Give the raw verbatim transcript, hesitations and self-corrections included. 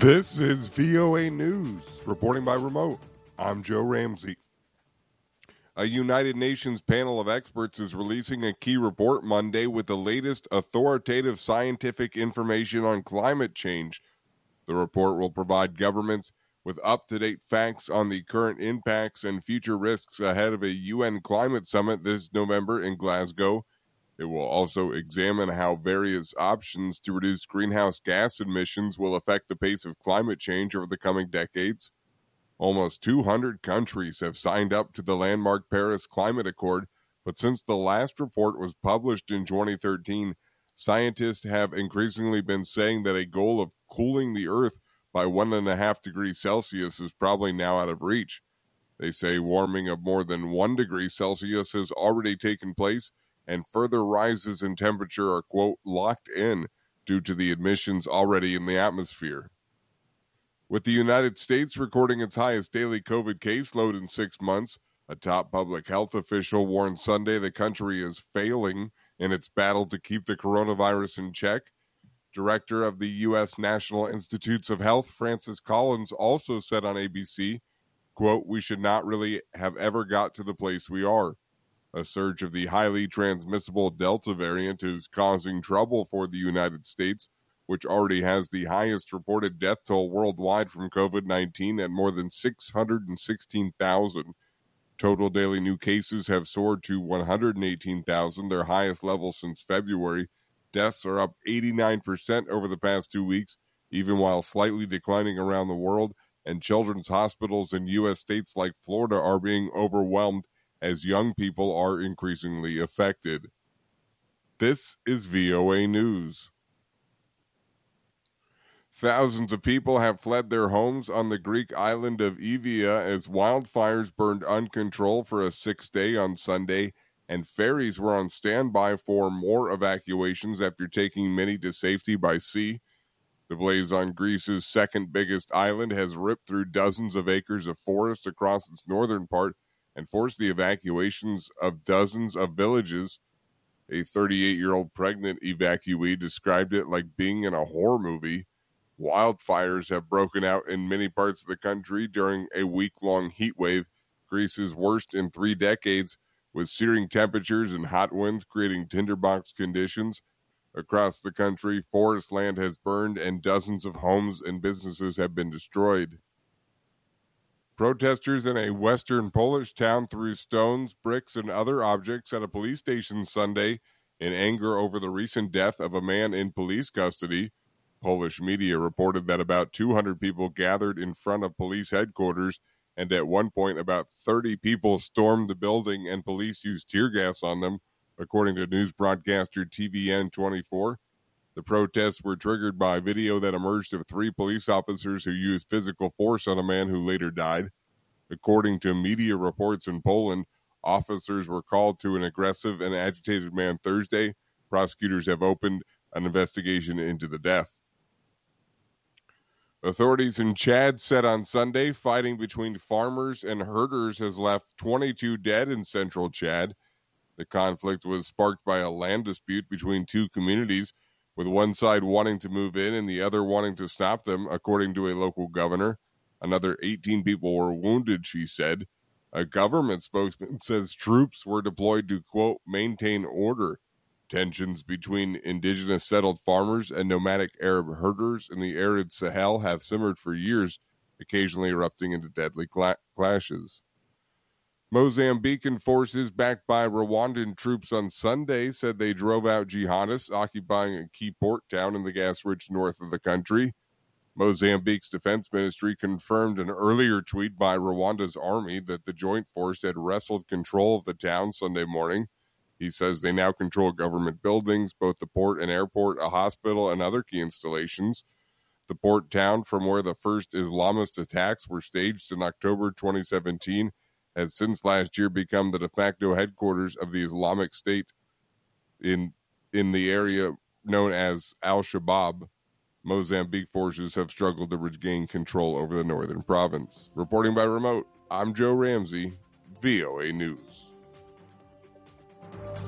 This is V O A News, reporting by remote. I'm Joe Ramsey. A United Nations panel of experts is releasing a key report Monday with the latest authoritative scientific information on climate change. The report will provide governments with up-to-date facts on the current impacts and future risks ahead of a U N climate summit this November in Glasgow. It will also examine how various options to reduce greenhouse gas emissions will affect the pace of climate change over the coming decades. Almost two hundred countries have signed up to the landmark Paris Climate Accord, but since the last report was published in twenty thirteen, scientists have increasingly been saying that a goal of cooling the Earth by one and a half degrees Celsius is probably now out of reach. They say warming of more than one degree Celsius has already taken place, and further rises in temperature are, quote, locked in due to the emissions already in the atmosphere. With the United States recording its highest daily COVID caseload in six months, a top public health official warned Sunday the country is failing in its battle to keep the coronavirus in check. Director of the U S National Institutes of Health, Francis Collins, also said on A B C, quote, we should not really have ever got to the place we are. A surge of the highly transmissible Delta variant is causing trouble for the United States, which already has the highest reported death toll worldwide from COVID nineteen at more than six hundred sixteen thousand. Total daily new cases have soared to one hundred eighteen thousand, their highest level since February. Deaths are up eighty-nine percent over the past two weeks, even while slightly declining around the world, and children's hospitals in U S states like Florida are being overwhelmed as young people are increasingly affected. This is V O A News. Thousands of people have fled their homes on the Greek island of Evia as wildfires burned uncontrolled for a sixth day on Sunday, and ferries were on standby for more evacuations after taking many to safety by sea. The blaze on Greece's second biggest island has ripped through dozens of acres of forest across its northern part and forced the evacuations of dozens of villages. A thirty-eight-year-old pregnant evacuee described it like being in a horror movie. Wildfires have broken out in many parts of the country during a week-long heat wave, Greece's worst in three decades, with searing temperatures and hot winds creating tinderbox conditions. Across the country, forest land has burned and dozens of homes and businesses have been destroyed. Protesters in a western Polish town threw stones, bricks, and other objects at a police station Sunday in anger over the recent death of a man in police custody. Polish media reported that about two hundred people gathered in front of police headquarters, and at one point about thirty people stormed the building and police used tear gas on them, according to news broadcaster T V N twenty-four. The protests were triggered by video that emerged of three police officers who used physical force on a man who later died. According to media reports in Poland, officers were called to an aggressive and agitated man Thursday. Prosecutors have opened an investigation into the death. Authorities in Chad said on Sunday fighting between farmers and herders has left twenty-two dead in central Chad. The conflict was sparked by a land dispute between two communities, with one side wanting to move in and the other wanting to stop them, according to a local governor. Another eighteen people were wounded, she said. A government spokesman says troops were deployed to, quote, maintain order. Tensions between indigenous settled farmers and nomadic Arab herders in the arid Sahel have simmered for years, occasionally erupting into deadly cla- clashes. Mozambican forces backed by Rwandan troops on Sunday said they drove out jihadists occupying a key port town in the gas-rich north of the country. Mozambique's defense ministry confirmed an earlier tweet by Rwanda's army that the joint force had wrestled control of the town Sunday morning. He says they now control government buildings, both the port and airport, a hospital, and other key installations. The port town from where the first Islamist attacks were staged in October twenty seventeen has since last year become the de facto headquarters of the Islamic State in in the area known as Al-Shabaab. Mozambique forces have struggled to regain control over the northern province. Reporting by remote, I'm Joe Ramsey, V O A News.